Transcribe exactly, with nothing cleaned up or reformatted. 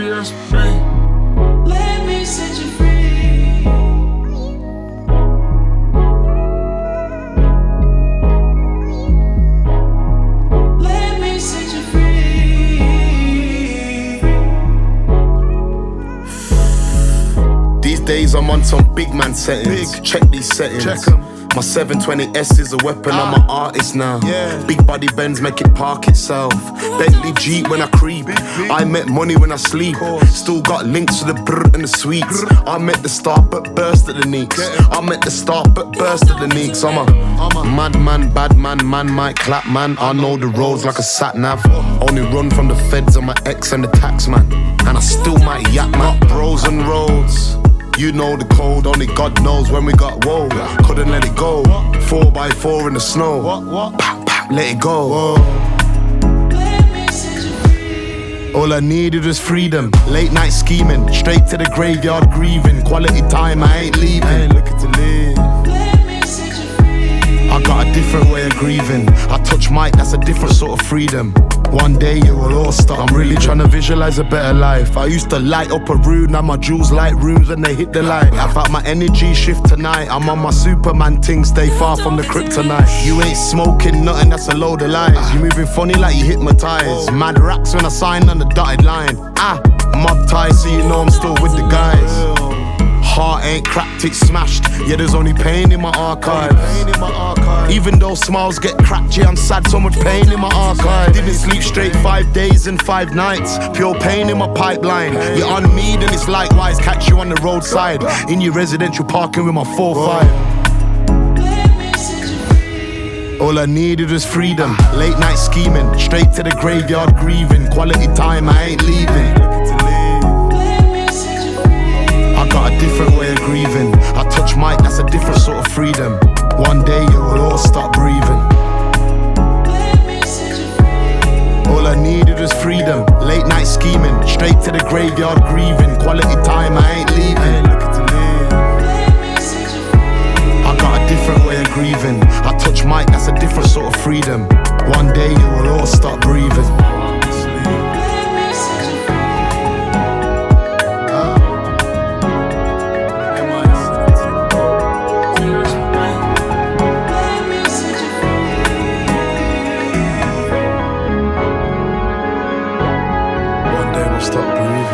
that's me. Let me set you free. Let me set you free. These days I'm on some big man settings. Big. Check these settings. Check 'em. My seven twenty S is a weapon, I'm an artist now. Yeah. Big body Benz make it park itself. Bentley Jeep when I creep. Big, big. I met money when I sleep. Course. Still got links to the brr and the sweets. I met the star but burst at the neeks. Get it. I met the star but burst at the neeks. I'm a I'm a- madman, bad man, man might clap man. I know the roads like a sat nav. Only run from the feds on my ex and the tax man. And I still might yak man. Bros and roads. You know the code, only God knows when we got woe. Couldn't let it go. Four by four in the snow. What, what? Pop, pop, let it go. Let me set you free. All I needed was freedom. Late night scheming, straight to the graveyard grieving. Quality time, I ain't I leaving. ain't looking to live. Let me set you free. I got a different way of grieving. I touch mic, that's a different sort of freedom. One day it will all stop. I'm really trying to visualize a better life. I used to light up a room, now my jewels light rooms when they hit the light. I felt my energy shift tonight. I'm on my Superman thing, stay far from the kryptonite. You ain't smoking nothing, that's a load of lies. You moving funny like you hypnotized. Mad racks when I sign on the dotted line. Ah, mob tie, so you know I'm still with the guys. Heart ain't cracked, it's smashed. Yeah, there's only pain in my archives. Pain in my archive. Even though smiles get cracked, yeah, I'm sad, so much pain in my archive. Didn't sleep straight five days and five nights. Pure pain in my pipeline. You're on me, then it's likewise. Catch you on the roadside. In your residential parking with my four five. Let me set you free. All I needed was freedom. Late night scheming, straight to the graveyard grieving. Quality time, I ain't leaving. Looking to live. Let me set you free. I got a different way of grieving. I touch mic, that's a different sort of freedom. One day you will all stop breathing. Let me set you free. All I needed was freedom. Late night scheming, straight to the graveyard grieving. Quality time, I ain't I leaving. ain't looking to live. Let me set you free. I got a different way of grieving. I touch mic, that's a different sort of freedom. One day you will all stop breathing. Let me set you free. Let me set you free. One day we'll stop breathing.